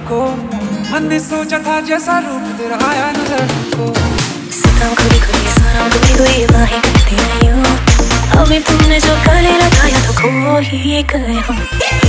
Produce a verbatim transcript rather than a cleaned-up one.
को, मन ने सोचा था जैसा रूप तेरा आया नजर को। सितम खुली खुली सनम डूबी हुई बाहें करती रही हूँ, अभी तुमने जो गले लगाया तो खो ही गए हम।